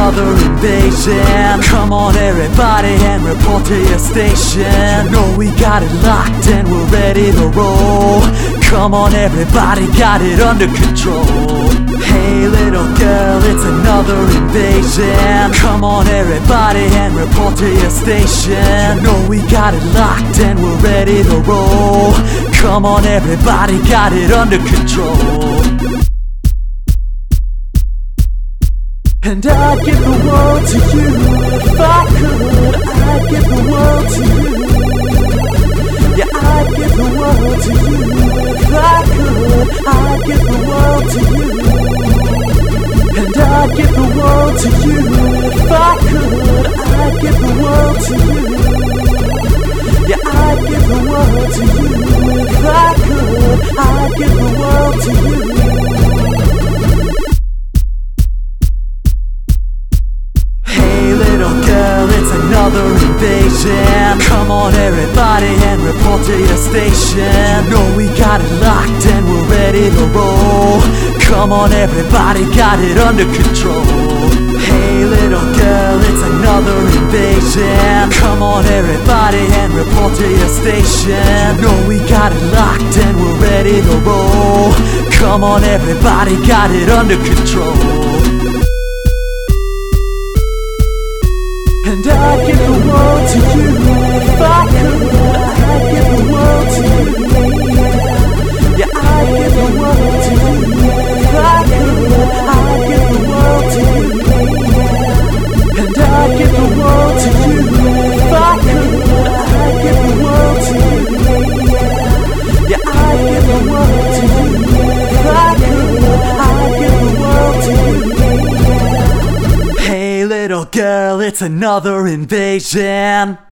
another invasion. Come on everybody and report to your station. You know we got it locked and we're ready to roll. Come on everybody, got it under control. Hey little girl, it's another invasion. Come on everybody and report to your station. You know we got it locked and we're ready to roll. Come on everybody, got it under control. And I'd give the world to you if I could. I'd give the world to you. Yeah, I'd give the world to you if I could. I'd give the world to you. And I'd give the world to you if I could. I'd give the world to you. Yeah, I'd give the world to you if I could. I'd give the world to you. Another invasion. Come on everybody and report to your station. You know we got it locked and we're ready to roll. Come on everybody, got it under control. Hey little girl, it's another invasion. Come on everybody and report to your station. You know we got it locked and we're ready to roll. Come on everybody, got it under control. And I'd give the world to you if I could. I'd give the world to you. Yeah, I'd give the world to you if I could. I'd give the world to you. And I'd give the world to you if I could. I'd give the world to you. Yeah, I'd give the world to you if I could. I'd give the world to you. Hey little girl, it's another invasion.